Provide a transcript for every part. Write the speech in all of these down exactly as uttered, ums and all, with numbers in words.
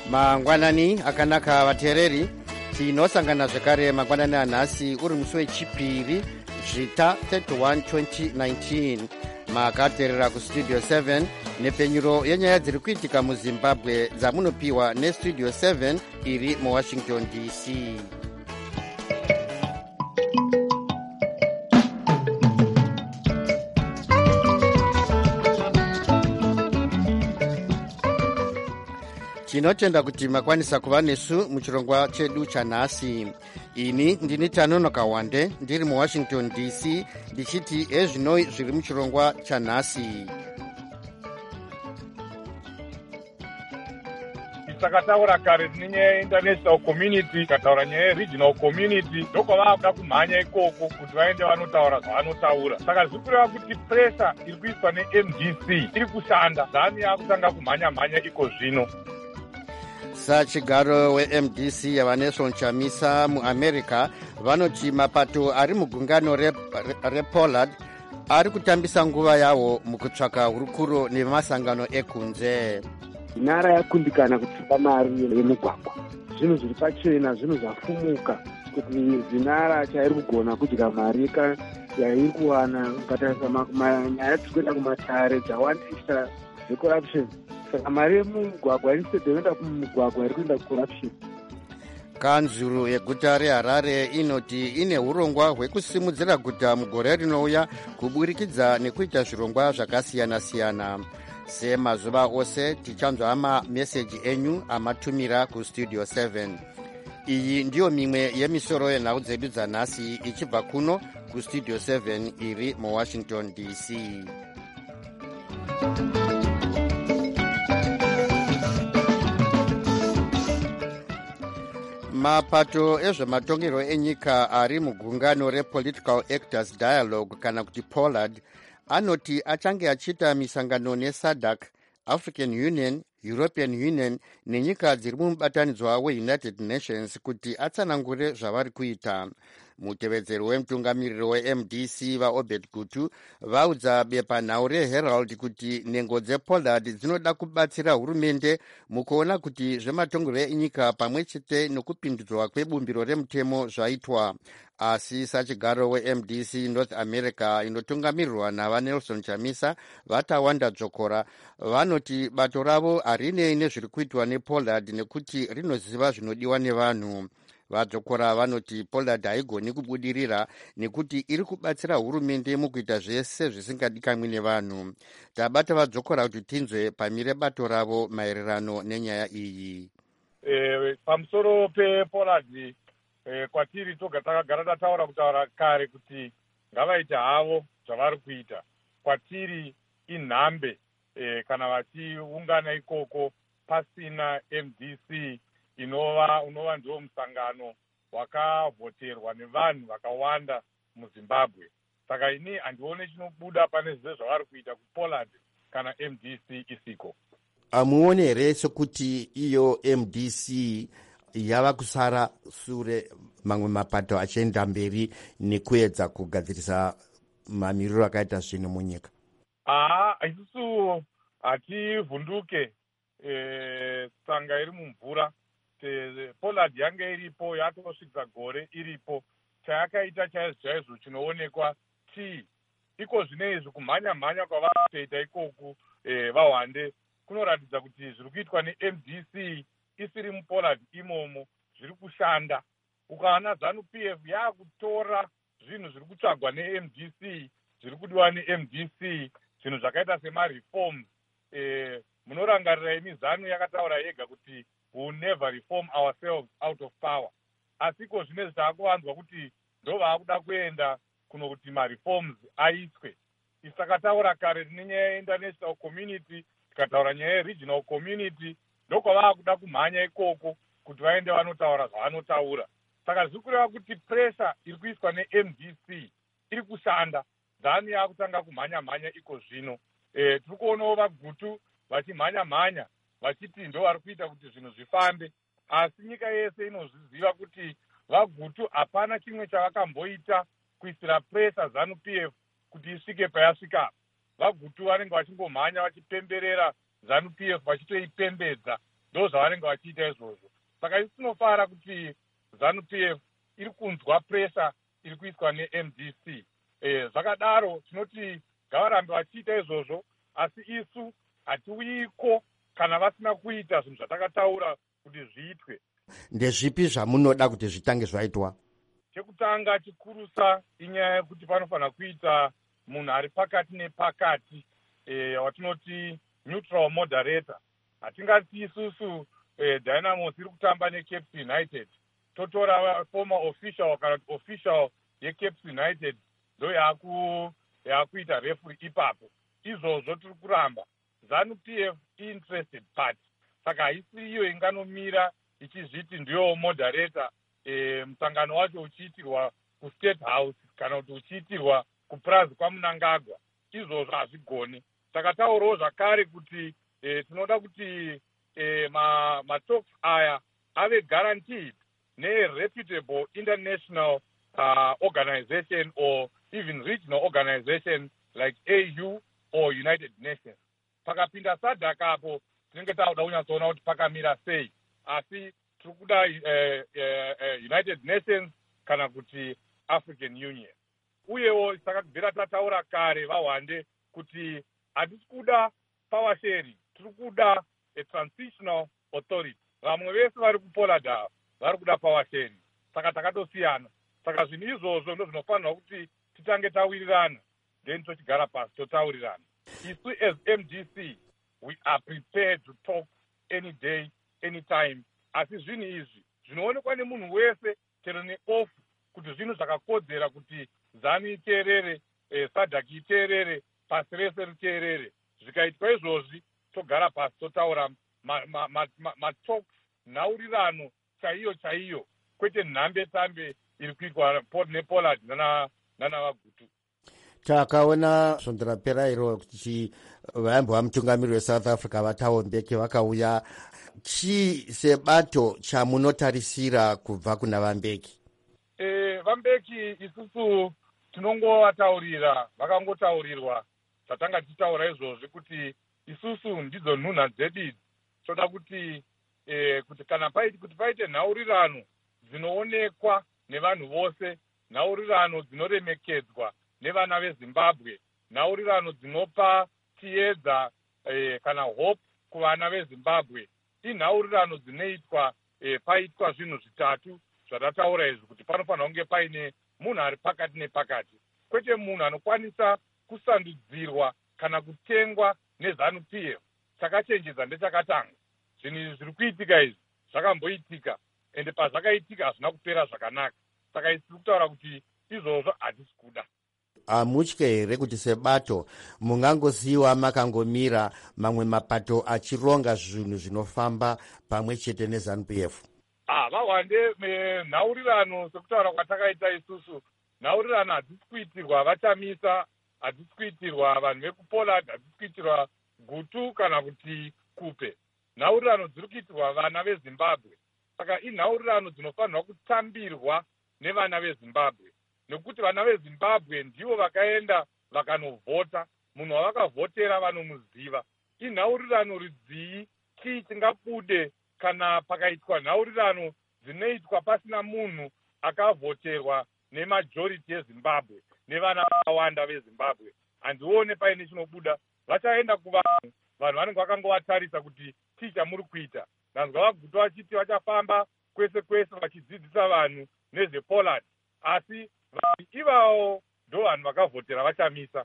mangwanani akanaka vateereri, tinosangana zvekare mangwanani anhasi uri musi wechipiri zvita thirty-one twenty nineteen. makateerera kustudio seven nepenyuro yenyaya dziri kuitika muzimbabwe dzamunopiwa nestudio seven iri muwashington D C. tinotenda kuti makwanisa kuva nesu muchirongwa chedu chanhasi. ini ndini Tanonoka Wande ndiri muwashington D C ndichiti ezvinoi zviri muchirongwa chanhasi. takataura kare tinenyaya yeinterntional community, takataura nyaya yeregional community, ndokwavaakuda kumhanya ikoko kuti vaende vanotaura zvavanotaura. Saka zviri kureva kuti pressure iri kuiswa ne-M D C iri kushanda. zanu yaakutanga kumhanya mhanya iko zvino. sachigaro we-M D C yavanelson chamisa muamerica vanoti mapato ari mugungano repollard re ari kutambisa nguva yawo mukutsvaka hurukuro nemasangano ekunze. nhara yakundikana kutsipa mari yemugwagwa, zvinhu zviri pachena, zvinhu zvafumuka kuti zinara chairi kugona kudya mari yairi kuwana kubatarisa nyaya dziri kuenda kumatare dzawandisa zvecorruption. Saka mari yemugwagwa instead yoenda kumugwagwa iri kuenda kucorruption. kanzuru yeguta reharare inoti ine hurongwa hwekusimudzira guta mugore rinouya kuburikidza nekuita zvirongwa zvakasiyana-siyana. semazuva ose tichanzwa mameseji enyu amatumira kustudio seven. iyi ndiyo mimwe yemisoro yenhau dzedu dzanhasi ichibva kuno kustudio seven iri muwashington D C. mapato ezvematongero enyika ari mugungano repolitical actors dialogue kana kuti pollard anoti achange achiita misangano nesadc, African Union, European Union nenyika dziri mumubatanidzwa weunited nations kuti atsanangure zvavari kuita. mutevedzeri wemutungamiriri we-M D C vaobed gutu vaudza bepanhau reherald kuti nhengo dzepollard dzinoda kubatsira hurumende mukuona kuti zvematongero enyika pamwe chete nokupindudzwa kwebumbiro remutemo zvaitwa. asi sachigaro we-M D C North America inotungamirirwa navanelson chamisa vatawanda dzokora vanoti bato ravo harinei nezviri kuitwa nepollard nekuti rinoziva zvinodiwa nevanhu. vadzokora vanoti pollard haigoni kubudirira nekuti iri kubatsira hurumende mukuita zvese zvisingadikanwi nevanhu. tabata vadzokora kuti tinzwe pamire bato ravo maererano nenyaya iyi. E, pamusoro pepollard e, kwatiri toga takagara tataura kutaura kare kuti ngavaite havo zvavari kuita. kwatiri inhambe e, kana vachiungana ikoko pasina M D C inova unova ndiwo musangano wakavhoterwa nevanhu vakawanda muzimbabwe. saka ini handione chinobuda pane zve zvavari kuita kupollard kana M D C isiko. hamuoni here sekuti iyo M D C yava kusara sure mamwe mapato achienda mberi nekuedza kugadzirisa mamiriro akaita zvino munyika? haa isusu hativhunduke e, tsanga iri mumvura. pollard yange iripo yatosvitsa gore iripo. chayakaita chaizvo chaizvo chinoonekwa tii iko zvine izvi kumhanya mhanya kwavatoita ikoku e, vahwande kunoratidza kuti zviri kuitwa ne-M D C isiri mupollard imomo zviri kushanda. ukaona zanu P F yaakutora zvinhu zviri kutsvagwa ne-M D C zviri kudiwa ne-M D C, zvinhu zvakaita semareforms. e, munorangarira imi zanu yakataura yega kuti we will never reform ourselves out of power. asiko zvine zvitaakuvanzwa kuti ndo vaakuda kuenda kuno kuti mareforms aiswe. isi takataura kare tine nyaya yeinterntional community, tikataura nyaya yeregional community, ndokwavaakuda kumhanya ikoko kuti vaende vanotaura zvavanotaura. saka zviri kureva kuti pressure iri kuiswa ne-M D C iri kushanda. zanu yaakutanga kumhanya mhanya iko zvino. e, tiri kuonawo vagutu vachimhanya mhanya vachiti ndo vari kuita kuti zvinhu zvifambe. asi nyika yese inozviziva kuti vagutu hapana chimwe chavakamboita kuisira pressure zanu P F kuti isvike payasvika. vagutu vanenge vachingomhanya vachipemberera zanu P F vachitoipembedza ndo zvavanenge vachiita izvozvo. Saka isi tinofara kuti ZANU P F iri kunzwa pressure iri kuiswa ne-M D C. Eh, zvakadaro tinoti ngavarambe vachiita izvozvo, asi isu hatiuyiko kana vasina kuita zvinhu zvatakataura kuti zviitwe. Ndezvipi zvamunoda kuti zvitange zvaitwa? Chekutanga chikurusa inyaya yekuti panofanira kuita munhu ari pakati nepakati, eh, watinoti neutral moderator. Hatingati isusu eh, Dynamos iri kutamba neCapes United totora former official kana official yeCapes United ndo yaku yakuita referee ipapo. Izvozvo tiri kuramba. ZANU P F interested party. Saka haisi iyo inganomira ichizviti ndiyo moderator, e, musangano wacho uchiitirwa kuState House kana kuti uchiitirwa kupurazi kwaMnangagwa. Izvozvo hazvigoni. Saka taurawo zvakare kuti e, tinoda kuti e, ma, ma talks aya ave guaranteed ne-reputable international uh, organization or even regional organization like A U or United Nations. Pakapinda SADC apo tinenge tauda kunyatsoona kuti pakamira sei, asi tiri kuda uh, uh, uh, United Nations kana kuti African Union. Uyewo saka kubvira tataura kare vahwande kuti hatisi kuda power sharing, tiri kuda a transitional authority. Vamwe vese vari kuPollard ava vari kuda power sharing, saka takatosiyana. Saka zvinhu izvozvo ndo zvinofanirwa kuti titange tawirirana, then tochigara pasi totaurirana. Isu as M D C, we are prepared to talk any day, any time. Asi zvinhu izvi zvinoonekwa nemunhu wese chero neofu kuti zvinhu zvakakodzera kuti ZANU iteerere, eh, SADC iteerere, pasi rese riteerere. Zvikaitwa izvozvi togara pasi totaura matalks ma, ma, ma, ma nhaurirano chaiyo chaiyo, kwete nhambe tambe iri kuitwa nePollard nana nana Vagutu. Takaona zvonderapera iro kuti vaimbova mutungamiriri weSouth Africa vaThabo Mbeki vakauya. Chii sebato chamunotarisira kubva kuna vaMbeki? Eh, vaMbeki isusu tinongovataurira, vakangotaurirwa zvatanga tichitaura izvozvi kuti isusu ndidzo nhunha dzedu. Toda kuti eh, kuti kana paiti kuti paite nhaurirano dzinoonekwa nevanhu vose, nhaurirano dzinoremekedzwa nevana veZimbabwe, nhaurirano dzinopa tiedza eh, kana hope kuvana veZimbabwe, inhaurirano dzinoitwa eh, paitwa zvinhu zvitatu zvatataura izvi, kuti panofanira kunge paine munhu ari pakati nepakati, kwete munhu anokwanisa kusandudzirwa kana kutengwa neZANU P F. Chakachenjedza ndechakatanga. Zvinhu izvi zviri kuitika izvi zvakamboitika, ende pazvakaitika hazvina kupera zvakanaka. Saka isi tiri kutaura kuti izvozvo hatisi kuda. Hamutye here kuti sebato mungangosiyiwa makangomira mamwe mapato achironga zvinhu zvinofamba pamwe chete neZANU P F? Ah, vahwande nhaurirano sekutaura kwatakaita isusu, nhaurirano hadzisi kuitirwa vachamisa, hadzisi kuitirwa vanhu vekuPollard, hadzisi kuitirwa Gutu kana kuti Kupe. Nhaurirano dziri kuitirwa vana veZimbabwe. Saka inhaurirano dzinofanirwa kutambirwa nevana veZimbabwe, nekuti vana veZimbabwe ndivo vakaenda vakanovhota. Munhu wavakavhotera vanomuziva. Inhaurirano ridzii chii chingabude kana pakaitwa nhaurirano dzinoitwa pasina munhu akavhoterwa nemajority yeZimbabwe nevana vakawanda veZimbabwe. Handione paine chinobuda. Vachaenda kuvanhu, vanhu vanenge vakangovatarisa kuti chii chamuri kuita. Ndanzwa Vagutu vachiti vachafamba kwese kwese vachidzidzisa vanhu nezvePollard, asi vanhu ivavo ndo vanhu vakavhotera vachamisa.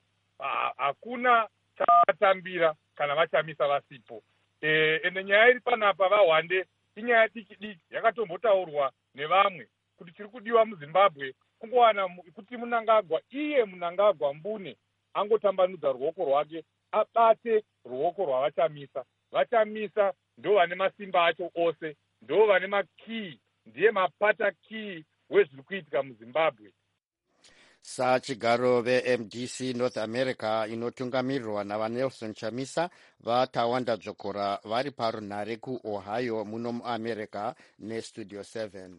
Hakuna chavatambira kana vachamisa vasipo. E, ende nyaya iri panapa vahwande inyaya diki diki yakatombotaurwa nevamwe kuti chiri kudiwa muZimbabwe kungowana kuti Mnangagwa, iye Mnangagwa mbune, angotambanudza ruoko rwake abate ruoko rwavachamisa. Vachamisa ndo vane masimba acho ose, ndo vane makii, ndiye mapata kii wezviri kuitika muZimbabwe. Sachigaro veM D C North America inotungamirirwa navaNelson Chamisa vaTawanda Dzokora vari parunhare kuOhio muno muAmerica neStudio seven.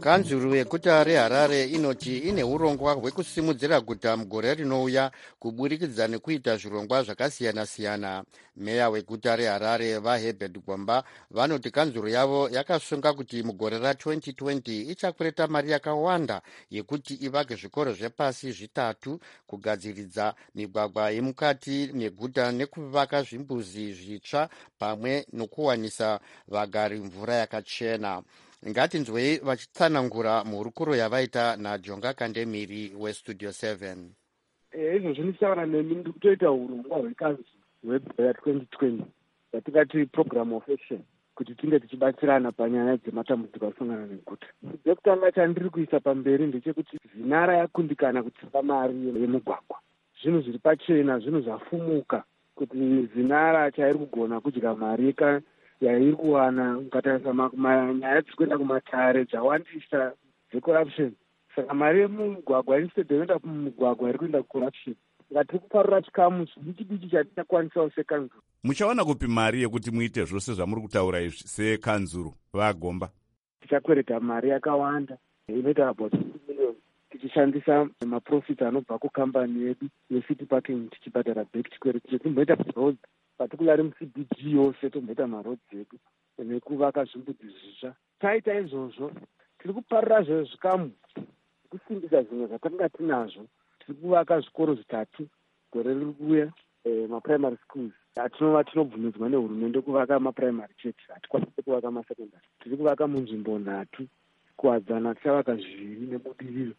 kanzuru yeguta reharare inoti ine urongwa hwekusimudzira guta mugore rinouya kuburikidza nekuita zvirongwa zvakasiyana-siyana. Meya weguta reharare vaHerbert Gwamba vanoti kanzuru yavo yakasunga kuti mugore ra-twenty twenty ichakwereta mari yakawanda yekuti ivake zvikoro zvepasi zvitatu, kugadziridza migwagwa yemukati meguta nekuvaka zvimbuzi zvitsva pamwe nokuwanisa vagari mvura yakachena. Ngatinzwei vachitsanangura mhurukuro yavaita naJonga Kandemiri weStudio seven. Izvo zvinotaura nemi ndiri kutoita urongwa hwekanzu hwegore twenty twenty yatingati program of action kuti tinge tichibatsirana panyaya dzematambudziko asangana neguta. Chekutanga chandiri kuisa pamberi ndechekuti zinara yakundikana kutsimba mari yemugwagwa. Zvinhu zviri pachena, zvinhu zvafumuka kuti zinara chairi kugona kudya mari yairi kuwana ukatarisa nyaya dzikuenda kumatare dzawandisa dzecorruption. Saka mari yemugwagwa instead yoenda kumugwagwa iri kuenda kucorruption. Ngatiri kuparura chikamu chidiki diki chatingakwanisawo sekanzuru. Muchawana kupi mari yekuti muite zvose zvamuri kutaura izvi sekanzuru vaGomba? Tichakwereta mari yakawanda inoita about fifty million tichishandisa maprofits anobva kukambani yedu yecity parking tichibhadhara back chikwereti chetimboita roads particularly mu-C B D yose tomboita maroads edu nekuvaka zvimbudzi zvisva. Taita izvozvo tiri kuparura zve zvikamu kusimbisa zvimwe zvatanga tinazvo. Tiri kuvaka zvikoro zvitatu gore riri kuuya, maprimary schools. Hatinova tinobvumidzwa nehurumende kuvaka maprimary chete, hatikwanisi kuvaka masekondari. Tiri kuvaka munzvimbo nhatu, kuwadzana tichavaka zviviri nebudiriro,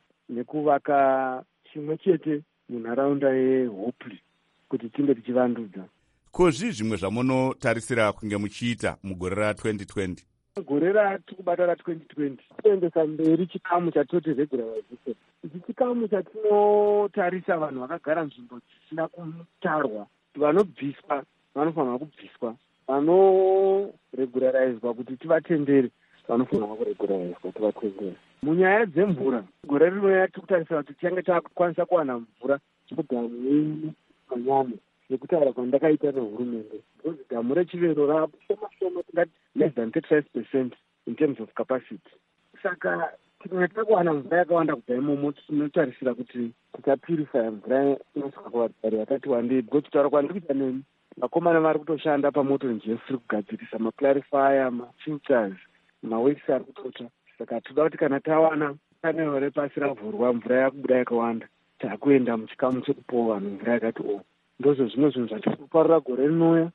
nekuvaka chimwe chete munharaunda yeHopley kuti tinge tichivandudza. Ko zvii zvimwe zvamunotarisira kunge muchiita mugore ra-twenty twenty? Gore ratiri kubata ra-twenty twenty toendesa mberi chikamu chatinoti regularization. Ichi chikamu chatinotarisa vanhu vakagara nzvimbo dzisina kutarwa. Vanobviswa vanofanirwa kubviswa, vanoregularizwa kuti tivatendere vanofanirwa kuregularizwa tivatendere. Munyaya dzemvura, gore rinouya tiri kutarisira kuti tichange takukwanisa kuwana mvura mudhamu manyama nekutaura kwandakaita nehurumende. Because dhamu rechivero rapshoma shoma tingati less than thirty-five percent in terms of capacity. Saka tinoita kuwana mvura yakawanda kubva imomo tinotarisira kuti tikapurifya mvura inosvika kuvatari vakati wandei. Because kutaura kwandiri kuita nemi vakomana vari kutoshanda pamoto njefu tiri kugadzirisa maclarifier, mafilters, mawekisi ari kutota. Saka toda kuti kana tawana panero repasi ravhurwa mvura yakubuda yakawanda takuenda muchikamu chekupawo vanhu mvura yakati o. Ndozvo zvimwe zvinhu zvatiri kuparura gore rinouya.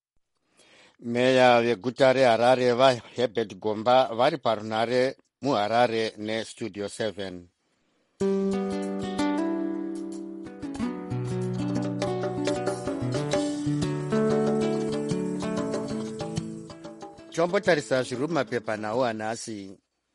Meya veguta reHarare vaHerbert Gwamba vari parunare muHarare neStudio seven. Tombotarisa zviri mumapepa nawo anhasi.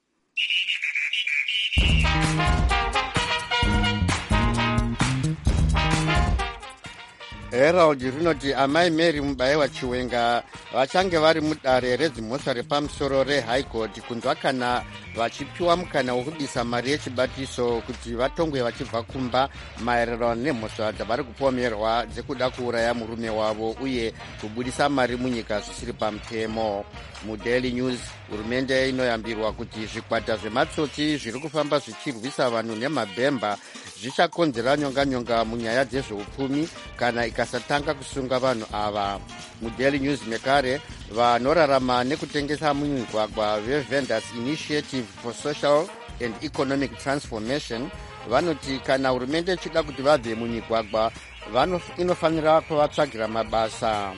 Herald rinoti amai Mary Mubayiwa Chiwenga vachange vari mudare redzimhosva repamusoro reHigh Court kunzwa kana vachipiwa mukana wekubisa mari yechibatiso kuti vatongwe vachibva kumba maererano nemhosva dzavari kupomerwa dzekuda kuuraya murume wavo uye kubudisa mari munyika zvisiri pamutemo. MuDaily News, hurumende inoyambirwa kuti zvikwata zvematsotsi zviri kufamba zvichirwisa vanhu nemabhemba zvichakonzera nyonga-nyonga munyaya dzezveupfumi kana ikasatanga kusunga vanhu ava. MuDaily News mekare vanorarama nekutengesa mumigwagwa veVendors Initiative for Social and Economic Transformation vanoti kana hurumende ichida kuti vabve mumigwagwa inofanira kuvatsvagira mabasa.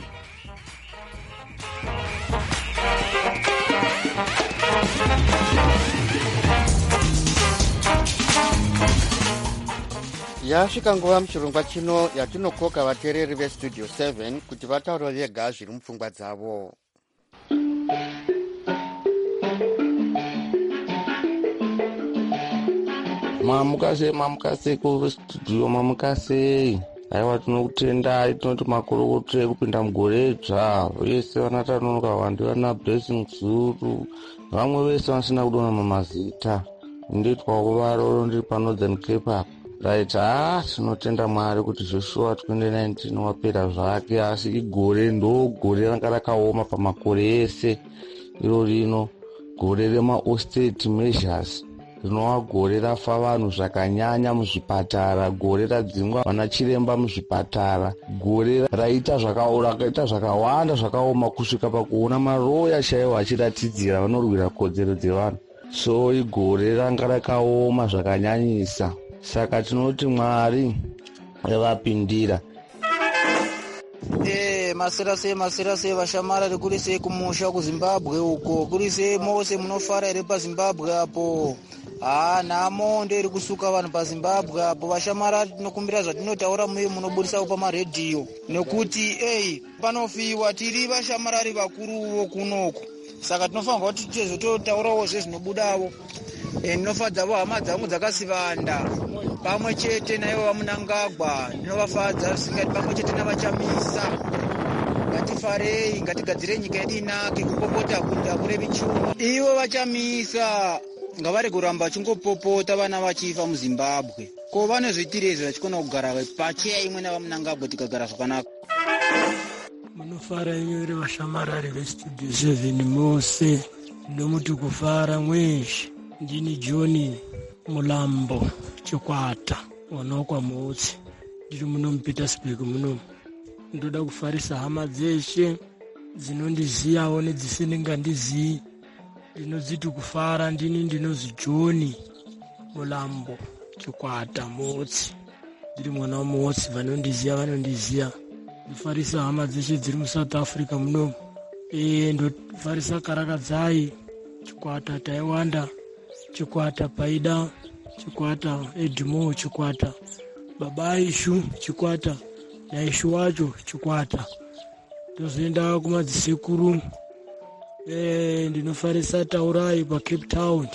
Yasvika nguva muchirongwa chino yatinokoka vateereri veStudio seven kuti vataure vega zviri mupfungwa dzavo. Mamukase mamukase kustudio mamukase. Aiwa tinokutendai tinoti makorokoto ekupinda mugore dzva vese vanatanonoka vantu vana blessing zuru vamwe vese vasina kudona mamazita nditwawo varoro ndiri paNorthern Cape apa. Right, ah, tinotenda Mwari kuti Joshua twenty nineteen wapera zvake, asi igore ndo gore ranga rakaoma pamakore ese iro rino, gore rema austerity measures. rinova gore rafa vanhu zvakanyanya muzvipatara, gore radzingwa vana chiremba muzvipatara, gore raita rakaita zvakawanda zvakaoma kusvika pakuona maroya chaivo achiratidzira vanorwira kodzero dzevanhu. So igore ranga rakaoma zvakanyanyisa. Saka tinoti Mwari yavapindira. Eh, masira se masira se vashamara kuri se kumusha ku Zimbabwe uko kuri se mose munofara iri pa Zimbabwe apo. Ah, namo ndiri kusuka vanhu pa Zimbabwe apo vashamara tinokumbira zvatinotaura muye munobudisa pa ma radio nekuti eh panofiwa tiri vashamara ri vakuruwo kunoko. Saka tinofanirwa kuti tizototaurawo zvezvinobudawo. Eh, ndinofadza vo hama dzangu dzakasivanda pamwe chete nayo vamunangagwa ndinovafadza zvisingati pamwe chete navachamisa. Ngatifarei, ngatigadzire nyika yedu inake kupopota kuita kure michunu. Ivo vachamisa ngavari kuramba vachingopopota vana vachifa muZimbabwe. Ko vanozviitira izvo vachikona kugara pacheya imwe navamunangagwa tikagara zvakanaka. Munofara inyore vashamarari vestudio seven mose ndomuti kufara mweshe. Ndini John Mulambo Chikwata wanokwa Mutsi ndiri muno muPetersburg muno. Ndoda kufarisa hama dzeshe dzinondiziyawo nedzisingandiziyi. Ndinodziti kufara ndini ndinozi John Mulambo Chikwata Mutsi ndiri mwana wamutsi vanondiziya vanondiziya. Ndofarisa hama dzeshe dziri muSouth Africa muno. Eh, ndofarisa Karakadzai Chikwata Taiwanda Chikwata Paida Chikwata Edmo Chikwata baba Ishu Chikwata na Ishu wacho Chikwata. Tozoenda kumadzisekuru. Eh, ndinofarisa Taurai pa Cape Town.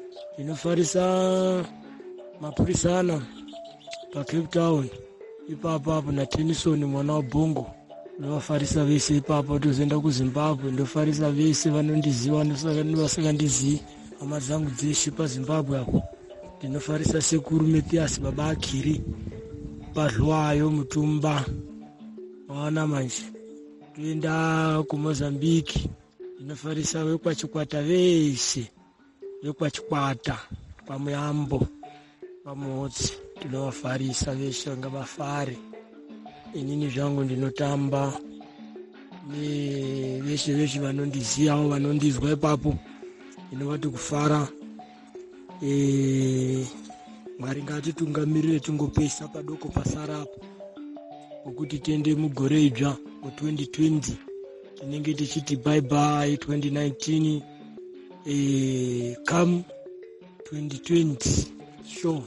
Ndinofarisa Mapurisana pa Cape Town. Ipapa hapo na Tennyson mwana wa Bongo. Ndofarisa vese ipapa. Tozoenda ku Zimbabwe ndofarisa vese vanondiziwa nevasingandiziyi. Hama dzangu dzeshe pa Zimbabwe apo. Ndinofarisa sekuru Metias baba Akiri Padlwayo Mutumba. Wana manje toenda ku Mozambique. Ndinofarisa vekwa Chikwata vese vekwa Chikwata pamuyambo pamutsi. Ndinofarisa veshe ngavafare. Inini zvangu ndinotamba ne veshe veshe vanondiziyawo vanondizwa ipapo. Inovati kufara. Eh, Mwari ngatitungamirire tingopesa padoko pasara apo. Ukuti tiende mugore idzva mu twenty twenty. Tinenge tichiti bye bye twenty nineteen. Eh, come twenty twenty. Sure.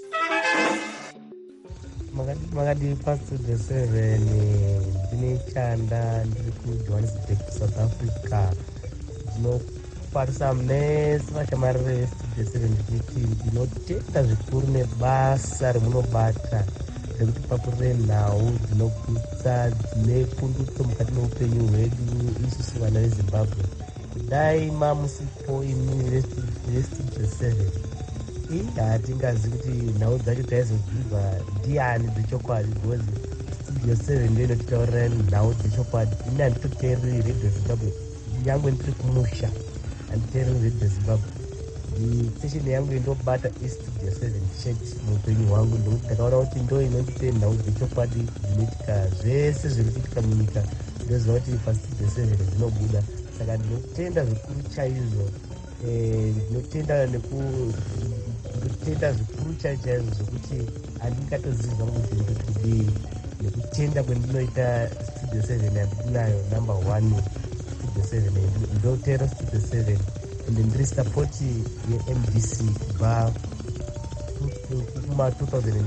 Makadi pastudio seven ndine chanda ndiri ku Johannesburg South Africa. Ndino farisa mnese vashamarire vestudio seven ndikuti ndinotenda zvikuru nebasa remunobata rekuti papurire nhau dzinogutsa dzine pundutso mukati meupenyu hwedu isusu vana veZimbabwe. Kudai mamusipo imi vestudio seven ii hatingazi kuti nhau dzacho taizodzidza ndiani dzechokwadi because studio seven ndiyo inotitaurira nhau dzechokwadi. Ini handitoteereri radio Zimbabwe yangu ndiri kumusha handiteereri radio Zimbabwe. Station yangu indobata istudio seven chete muupenyu hwangu ndokuti ndakaona kuti ndo inotipe nhau dzechokwadi dzinoitika zvese zviri kuitika munyika. Ndoziva kuti pastudio seven dzinobuda. Saka ndinotenda zvikuru chaizvo. Ndinotenda neku ndinotenda zvikuru chaizvo zvokuti handingatoziva kuti ndiri kudii. Nekutenda kwendinoita studio seven handinayo number one studio seven. Ndinoteera studio seven ende ndiri sapoti ye-M D C kubva kuma two thousand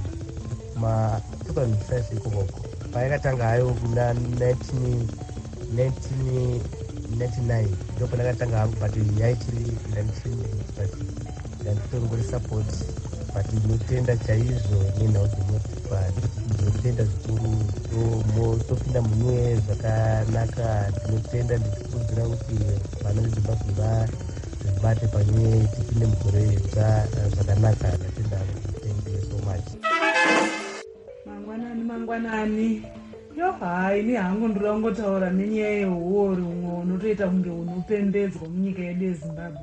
five ikokoko payakatanga hayo kuna nineteen ninety-nine ndo pandakatanga hangu but yaitiri nineteen but ndanditongori support but ndinotenda chaizvo nenhau dzinotipa ndinotenda zvikuru topinda munwe zvakanaka. Ndinotenda ndichikurudzira kuti vana veZimbabwe vazvibate panyaya tipinde mugore idzva zvakanaka. Ndatenda. Thank you so much. Mangwanani mangwanani yo hai ni hangu ndirangotaura nenyaya yehuori umwe unotoita kunge unopembedzwa munyika yedu yeZimbabwe.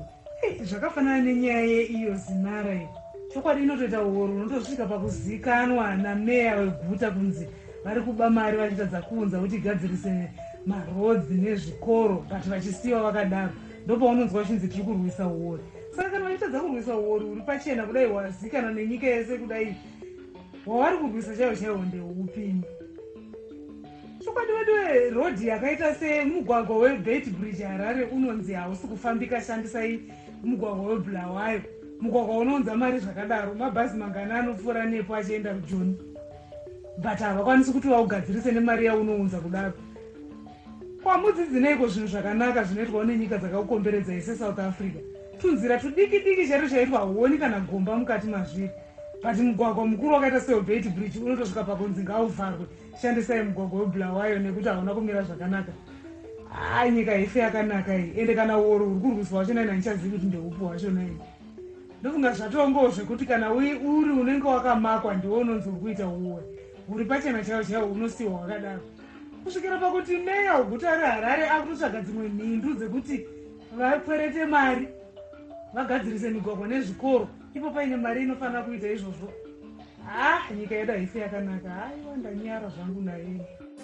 zvakafanana nenyaya yeiyo zinara iyo chokwadi inotoita uhoro unotosvika pakuzikanwa nameya weguta kunzi vari kuba mari vachitadza kuunza kuti igadzirise marodzi nezvikoro but vachisiyiwa vakadaro ndopaunonzwa uchinzi tiri kurwisa uori. Saka kana vachitadza kurwisa uori uri pachena kudai wazikana nenyika yese kudai wavari kurwisa chaivo chaivo ndeupi? Chokwadi wedu rodhi yakaita semugwagwa wegate bridge Harare unonzi hausi kufambika, shandisai mugwagwa webulawayo. Mugwagwa unounza mari zvakadaro, mabhazi mangana anopfuura nepo achienda kujoni, but havakwanisi kuti vaugadzirise nemari yaunounza kudaro. Kwamudzidzineiko zvinhu zvakanaka zvinoitwa nenyika dzakaukomberedza ise South Africa? Tunzira tudiki diki chaito chaitwa huoni kana gomba mukati mazviri, but mugwagwa mukuru wakaita seogate bridge unotosvika pakunzi ngauvharwe, shandisai mugwagwa webulawayo nekuti hauna kumira zvakanaka. Ah, nyika ife yakanaka iyi, ende kana uoro uri kurwiswa wacho nani handichazivi kuti ndeupi wachona iyi. Ndofunga zvatongowo zvekuti kana uri unenge wakamakwa ndiwo unonzi uri kuita uori, uri pachena chaivo chaivo unosiyiwa wakadaro, kusvikira pakuti meya weguta reHarare akutotsvaga dzimwe mhindu dzekuti vakwerete mari vagadzirise migwagwa nezvikoro, ipo paine mari inofanira kuita izvozvo. Ah, nyika yedu haife yakanaka. Haiwa, ndanyara zvangu naye.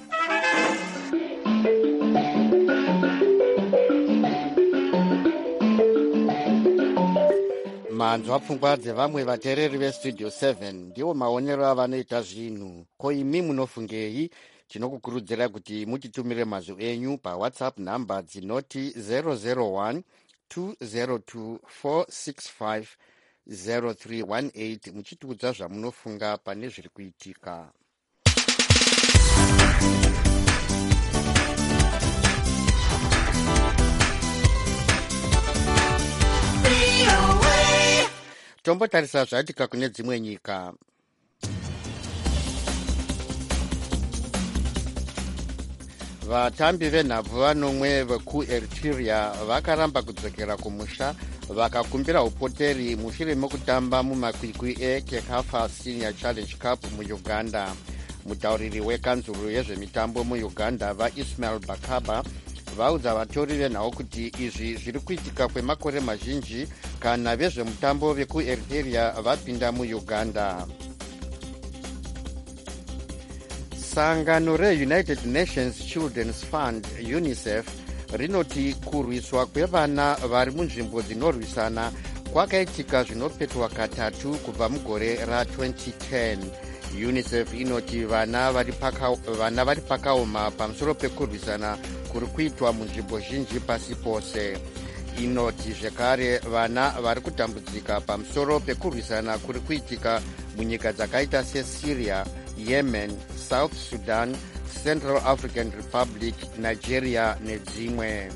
manzwa pfungwa dzevamwe vateereri vestudio seven ndiwo maonero avanoita zvinhu. Ko imi munofungei? Tinokukurudzira kuti mutitumire mazwi enyu pawhatsapp nhamba dzinoti zero zero one two zero two four six five zero three one eight muchitiudza zvamunofunga pane zviri kuitika. Tombotarisa zvatika kune dzimwe nyika. Vatambi venhabvu vanomwe vekuEritrea vakaramba kudzokera kumusha vakakumbira upoteri mushure mekutamba mumakwikwi eCECAFA Senior Challenge Cup muUganda. Mutauriri wekanzuro yezvemitambo muUganda vaIsmail Bakaba vaudza vatori venhau kuti izvi zviri kuitika kwemakore mazhinji kana vezvemutambo vekuEritrea vapinda muUganda. Sangano reUnited Nations Children's Fund UNICEF rinoti kurwiswa kwevana vari munzvimbo dzinorwisana kwakaitika zvinopetwa katatu kubva mugore ratwenty ten. UNICEF inoti vana vari pakaoma pamusoro pekurwisana kuri kuitwa munzvimbo zhinji pasi pose. Inoti zvekare vana vari kutambudzika pamusoro pekurwisana kuri kuitika munyika dzakaita seSyria, Yemen, South Sudan, Central African Republic, Nigeria nedzimwe.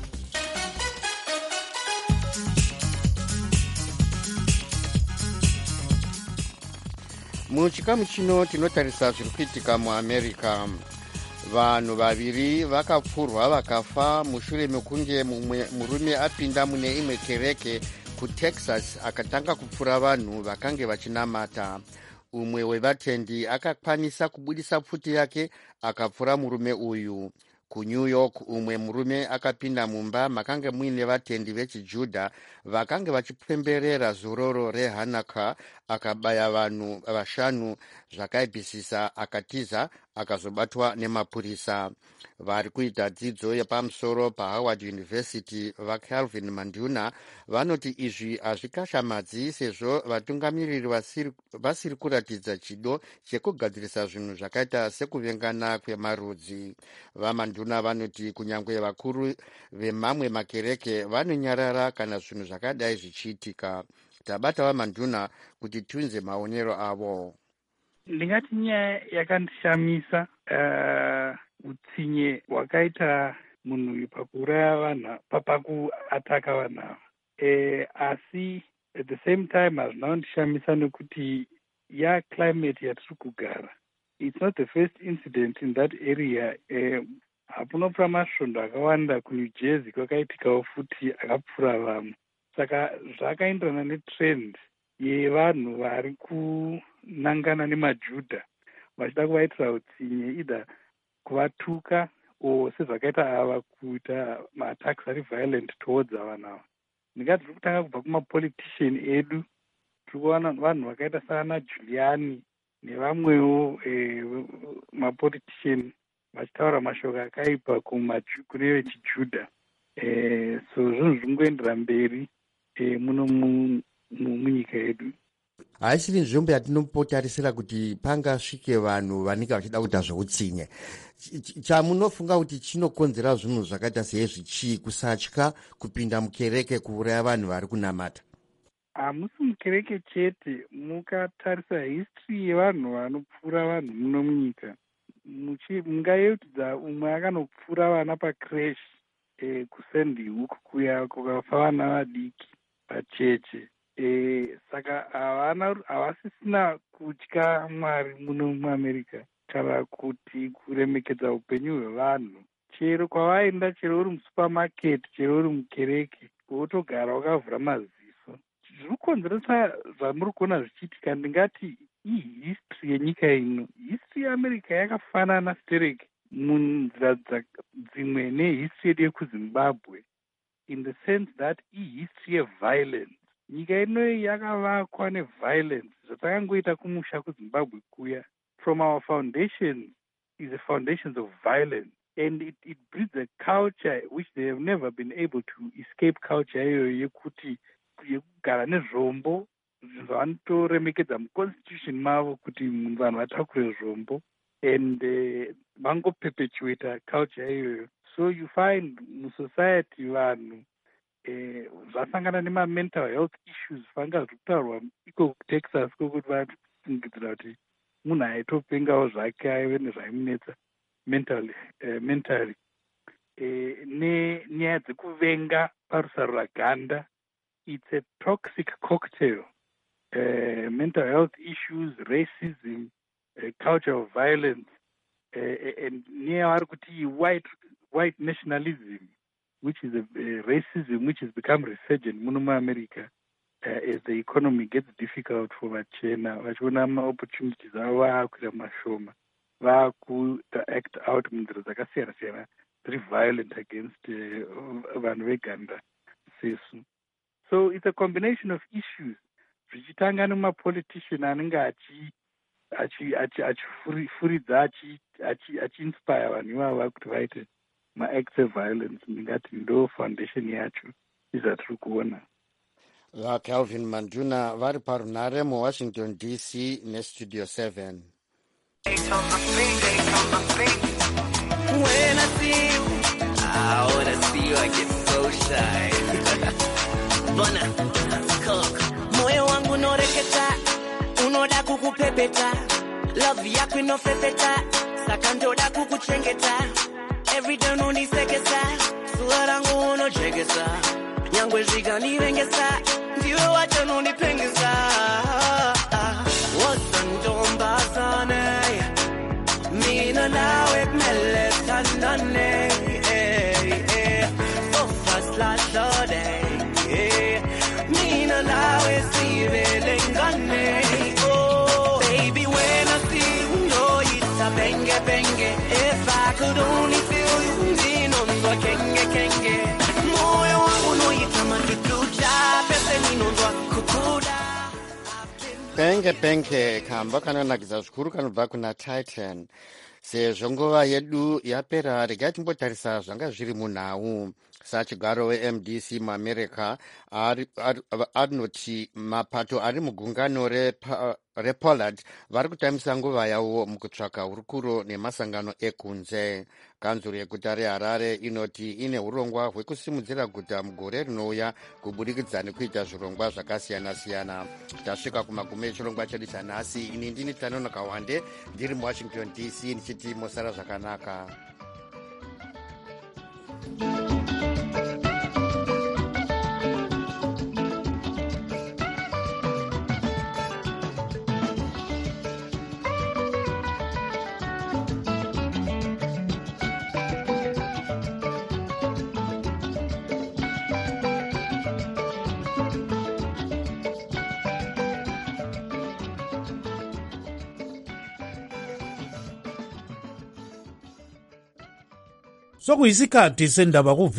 Muchikamu chino tinotarisa zviri kuitika muAmerica. Vanhu vaviri vakapfurwa vakafa mushure mekunge mumwe murume apinda mune imwe kereke kuTexas akatanga kupfura vanhu vakange vachinamata. Umwe wevatendi akakwanisa kubudisa pfuti yake akapfura murume uyu. KuNew York umwe murume akapinda mumba makange muine vatendi vechijudha vakange vachipemberera zororo reHanaka akabaya vanhu vashanu zvakaipisisa akatiza akazobatwa nemapurisa. Vari kuita dzidzo yepamusoro paHoward University vaCalvin Manduna vanoti izvi hazvikashamadzi sezvo vatungamiriri vasiri kuratidza chido chekugadzirisa zvinhu zvakaita sekuvengana kwemarudzi. VaManduna vanoti kunyange vakuru vemamwe makereke vanonyarara kana zvinhu zvakadai zvichiitika. Tabata vaManduna kuti tiunze maonero avo. Ndingati nyaya yakandishamisa uh, utsinye hwakaita munhu uyu pakuuraya vanhu papakuataka vanhu ava. E, asi at the same time hazvina kundishamisa nekuti ya climate yatiri kugara. It's not the first incident in that area. Hapunopfuura masvondo akawanda kuNew Jersey kwakaitikawo futi akapfuura vamwe. Saka zvakaenderana netrend yevanhu vari kunangana nemajudha vachida kuvaitira utsinye ida kuvatuka o sezvakaita ava kuita maattacks ari violent towards vanhu ava. ndingati tiri kutanga kubva kumapolitician edu. Tiri kuona vanhu vakaita saana Giuliani nevamwewo eh, mapolitician vachitaura mashoko akaipa kune vechijudha. Eh, so zvinhu zvingoendera mberi eh, muno munyika yedu. Haisiri nzvimbo yatinombotarisira kuti pangasvike vanhu vanenge vachida kuita zveutsinye. Chamunofunga kuti chinokonzera zvinhu zvakaita seizvi chii, kusatya kupinda mukereke kuuraya vanhu vari kunamata? Hamusi mukereke chete, mukatarisa history yevanhu vanopfura vanhu muno munyika, mungayeudza umwe akanopfura vana pacrash eh, kuSandy Hook kuya kukafa vana vadiki pacheche. Eh, saka havana havasisina kutya Mwari muno muAmerica kana kuti kuremekedza upenyu hwevanhu. Chero kwavaenda, chero uri musupermarket, chero uri mukereke, wotogara wakavhura maziso. Zviri kukonzeresa zvamuri kuona zvichiitika, ndingati ihistory yenyika ino. History yeAmerica yakafanana stereki munzira dzimwe nehistory yedu yekuZimbabwe, in the sense that ihistory yeviolence. Nyika ino yakavakwa neviolence zvatakangoita kumusha kuZimbabwe kuya. From our foundations is the foundations of violence, and it, it breeds a culture which they have never been able to escape. Culture iyoyo yekuti yekugara nezvombo zvavanotoremekedza muconstitution mavo kuti vanhu vatakure zvombo, and uh, vangoperpetuata culture iyoyo. So you find musociety vanhu Eh, zvasangana nema-mental health issues vanga zviri kutaurwa iko kuTexas kokuti vafungidzira kuti munhu aitopengawo zvake aive nezvaimunetsa mentally, eh, mentally. Eh, nenyaya dzekuvenga parusaro raganda, it's a toxic cocktail. Eh, mental health issues, racism, eh, culture of violence, eh, and near vari kuti white, white nationalism, which is a, a racism which has become resurgent muno muAmerica uh, as the economy gets difficult for vachena. Vachiona ma-opportunities avo vaakuita mashoma, vaaku-act out munzira dzakasiyana-siyana dziri violent against uh, vanhu veganda sesu. So it's a combination of issues zvichitanga nemapolitician anenge achifuridza achiinspire vanhu ivava kuti vaite ma-acts of violence. Ndingati ndo foundation yacho izvatiri kuona. VaCalvin Manjuna vari parunare muWashington D C nestudio seven. When I see you, I wanna see you, I get so shy. Bona, cook. Moyo wangu noreketa, unoda kukupepeta. Love yako inofepeta, saka ndoda kukuchengeta. Every day unonisekesa, sura langu unochekesa. Nyangwe zvikanivengesa, ndiwe wacho unonipengesa. Wasandombazane, mina nawe kumele sithandane. So fast like the day, mina nawe sibelengane. Oh, baby, when I see you, know it's a benge benge. If I could only feel you, ndinonzwa kenge kenge. Moyo wangu noita manduduja, pese ninonzwa kukuda. Penge penge kamba kanonakidza zvikuru kanobva kuna Titan. Sezvo nguva yedu yapera, regai timbotarisa zvanga zviri munhau. Sachigaro weM D C muAmerica anoti mapato ari mugungano rePollard vari kutamisa nguva yavo mukutsvaka hurukuro nemasangano ekunze. Kanzuro yeguta reHarare inoti ine urongwa hwekusimudzira guta mugore rinouya kubudikidza nekuita zvirongwa zvakasiyana-siyana. Tasvika kumagumo echirongwa chedu chanhasi. Ini ndini Tanonoka Wande ndiri muWashington D C ndichiti mosara zvakanaka. Sokuyisikhathi sendaba ku